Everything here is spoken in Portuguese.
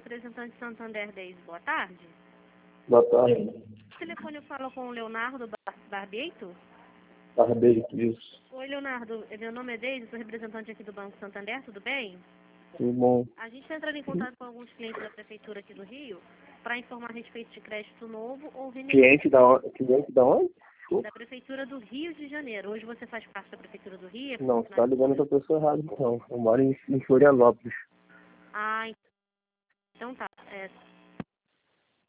representante Santander 10, boa tarde. Boa tarde. O telefone fala com o Leonardo Barbeito? Barbeito, isso. Oi, Leonardo. Meu nome é Deise, sou representante aqui do Banco Santander, tudo bem? Tudo bom. A gente está entrando em contato com alguns clientes da Prefeitura aqui do Rio para informar a respeito de crédito novo ou renegado. Cliente da onde? Da Prefeitura do Rio de Janeiro. Hoje você faz parte da Prefeitura do Rio? Não, você está ligando para a pessoa errada, então. Eu moro em Florianópolis. Ah, então tá.